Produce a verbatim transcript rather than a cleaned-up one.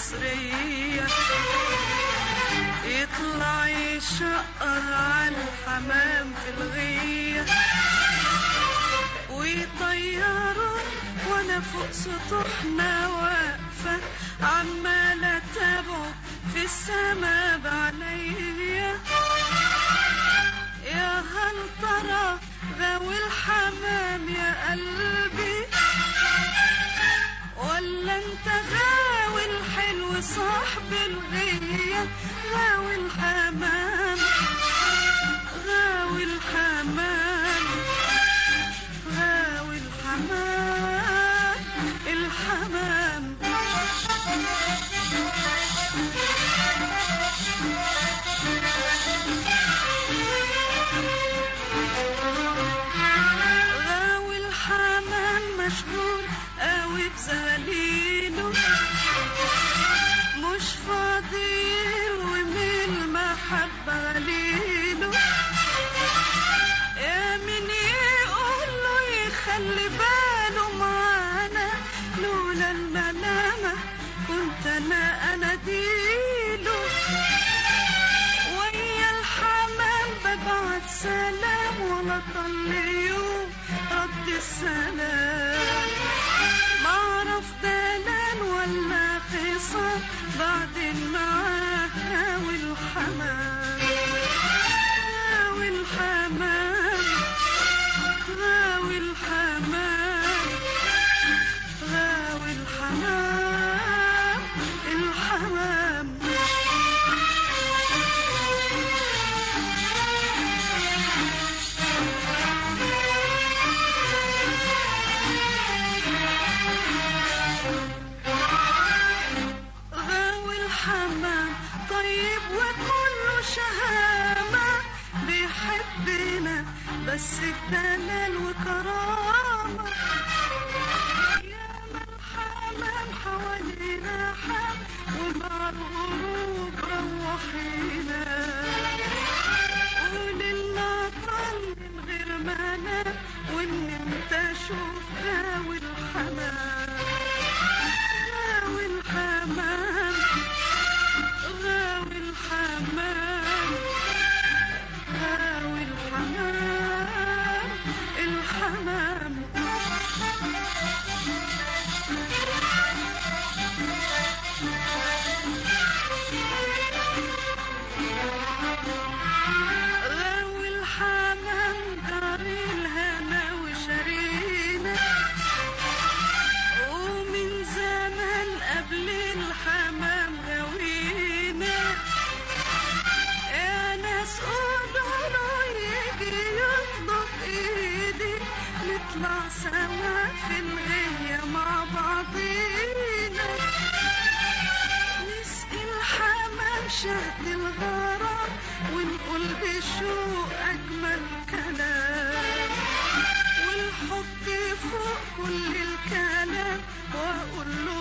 مصرية، يطلع يشقر على الحمام في الغية ويطيره وانا فوق سطوحنا واقفة عمالة اتابعه في السما بعينيا. يا هل ترى غاوي الحمام يا قلبي ولا انت غاوي الحلو صاحب الغية؟ غاوي الحمام غاوي الحمام غاوي الحمام الحمام. غاوي الحمام مشغول قوي بزغاليله، مش فاضي ومن المحبة غليله. يا مين يقول له يخلي باله معانا، لولا الملامة كنت انا اناديله. ويا الحمام ببعت سلام ولا طل يوم رد السلام. معرف دلال ولا خصام بعدين معاه غاوي الحمام غاوي الحمام غاوي الحمام غاوي الحمام الحمام. الحمام طيب وكله شهامة بيحبنا بس بدلال وكرامة. يا من الحمام حوالينا حام ومع الغروب روحينا، وليلنا طل من غير ما نام وان انت شوف غاوي الحمام غاوي الحمام غاوي الحمام غاوي الحمام الحمام. غاوي الحمام دار الهنا وشرينا، ومن زمان قبل الحمام غاوينا. يا ناس قولوا له يجي يطلب ايدي نطلع سوا في الغية مع بعضينا، نسقي الحمام شهد الغرام ونقول بشوق أجمل كلام، ونحط فوق كل الكلام وأقول له